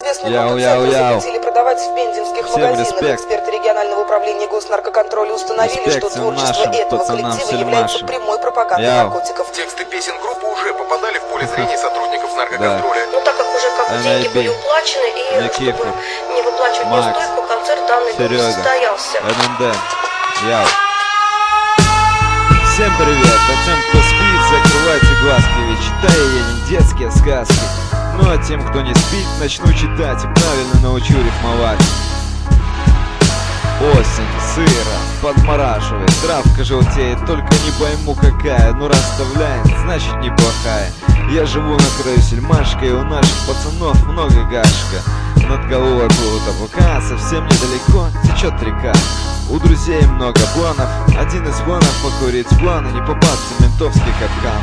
Известный мотоцикл запретили продавать в пензенских магазинах. Эксперты регионального управления госнаркоконтроля установили, что творчество этого коллектива является прямой пропагандой наркотиков. Тексты песен группы уже попадали в поле зрения сотрудников наркоконтроля. Ну так как уже деньги были уплачены, и чтобы не выплачивать неустойку, концерт данной группы состоялся. Всем привет, а тем, кто спит, закрывайте глазки, ведь читаю я не детские сказки. Ну а тем, кто не спит, начну читать и правильно научу рифмовать. Осень, сыро, подмораживает, травка желтеет, только не пойму какая, но расставляет, значит неплохая. Я живу на краю сельмашка, и у наших пацанов много гашка. Над головой плывут облака, совсем недалеко течет река. У друзей много планов, один из планов покурить план и не попасться в ментовский капкан.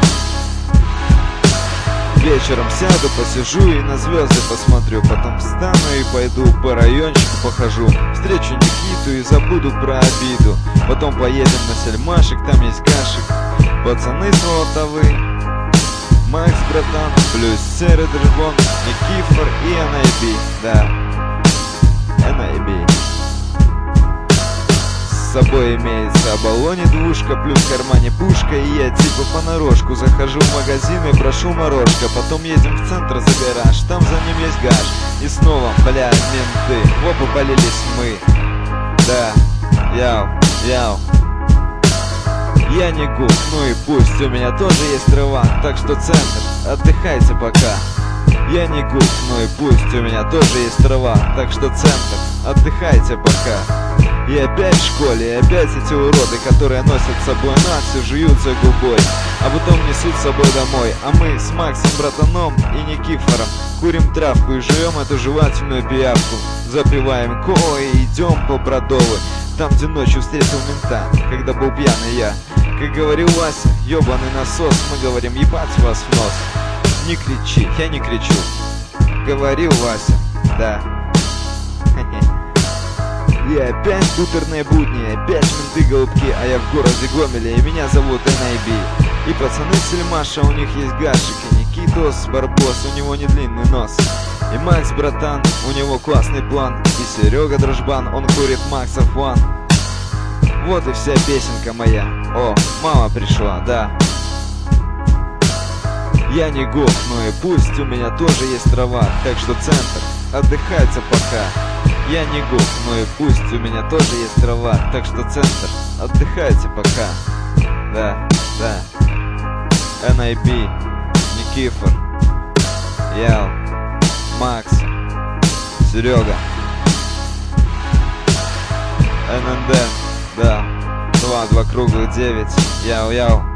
Вечером сяду, посижу и на звезды посмотрю, потом встану и пойду по райончику похожу. Встречу Никиту и забуду про обиду. Потом поедем на сельмашек, там есть гашек. Пацаны золотовые, Макс, братан, плюс серый држбон, Никифор и NIB, да, NIB. С собой имеется оболоне двушка, плюс в кармане пушка. И я типа понарошку захожу в магазин и прошу морожка. Потом едем в центр за гараж, там за ним есть гаш. И снова, бля, менты, в оба болелись мы. Да, яу. Я не гук, ну и пусть, у меня тоже есть трава, так что центр, отдыхайте пока. Я не гук, ну и пусть, у меня тоже есть трава, так что центр, отдыхайте пока. И опять в школе, и опять эти уроды, которые носят с собой нацию, жуют за губой, а потом несут с собой домой. А мы с Максом, братаном и Никифором курим травку и жуем эту жевательную пиявку. Запиваем колой и идем по Бродовой, там, где ночью встретил мента, когда был пьяный я. Как говорил Вася, ёбаный насос, мы говорим, ебать вас в нос. Не кричи, я не кричу, говорил Вася, да. И опять бутерные будни, опять менты голубки, а я в городе Гомеле, и меня зовут NIB. И пацаны с Сельмаша, у них есть гашек, и Никитос, Барбос, у него не длинный нос. И Макс, братан, у него классный план, и Серега дружбан, он курит Максов Ван. Вот и вся песенка моя. О, мама пришла, да. Я не гук, ну и пусть, у меня тоже есть трава, так что центр, отдыхайте пока. Я не гук, ну и пусть, у меня тоже есть трава, так что центр, отдыхайте пока. Да. NIB, Никифор, Яу, Макс, Серега, ННД, да, 2 круглых 9, яу.